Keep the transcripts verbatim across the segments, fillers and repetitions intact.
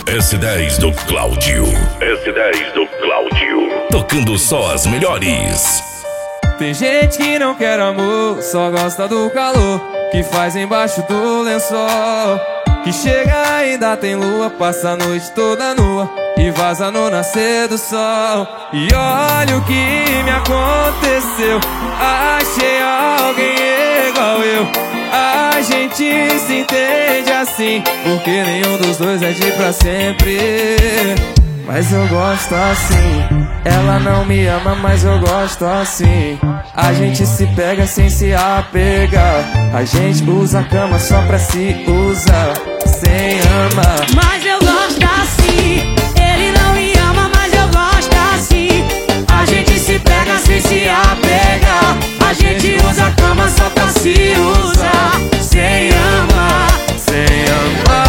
S dez do Cláudio. S dez do Cláudio. Tocando só as melhores. Tem gente que não quer amor, só gosta do calor que faz embaixo do lençol. Que chega ainda tem lua, passa a noite toda nua e vaza no nascer do sol. E olha o que me aconteceu, achei alguém igual eu. A gente se entende assim, porque nenhum dos dois é de pra sempre. Mas eu gosto assim. Ela não me ama, mas eu gosto assim. A gente se pega sem se apegar. A gente usa a cama só pra se usar, sem amar. Mas eu gosto assim. Ele não me ama, mas eu gosto assim. A gente se pega sem se apegar. A gente usa a cama só pra se usar, sem amar, sem amar.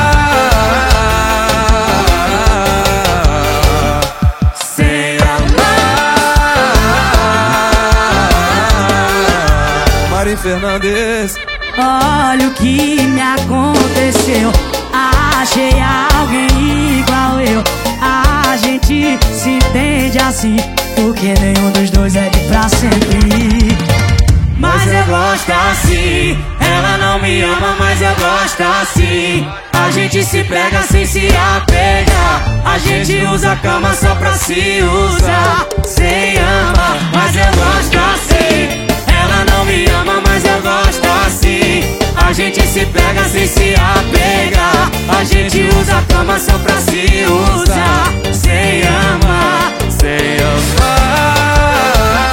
Mari Fernandes. Olha o que me aconteceu, achei alguém igual eu. A gente se entende assim, porque nenhum dos dois é de pra sempre. Mas eu gosto assim. Ela não me ama, mas eu gosto assim. A gente se pega sem se apegar. A gente usa a cama só pra se usar, sem amar. Mas eu gosto assim. Ela não me ama, mas eu gosto assim. A gente se pega sem se apegar. A gente usa a cama só pra se usar, sem amar, sem amar,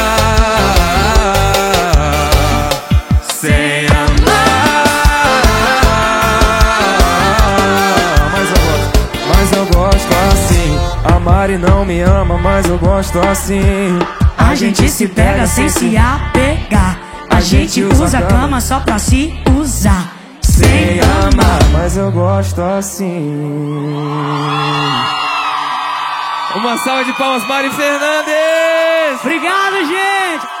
sem amar. Mas eu gosto, mas eu gosto assim. A Mari não me ama, mas eu gosto assim. A gente se pega sem se apegar. A gente usa a cama só pra se usar, sem amar. Mas eu gosto assim. Uma salva de palmas, Mari Fernandes. Obrigado, gente.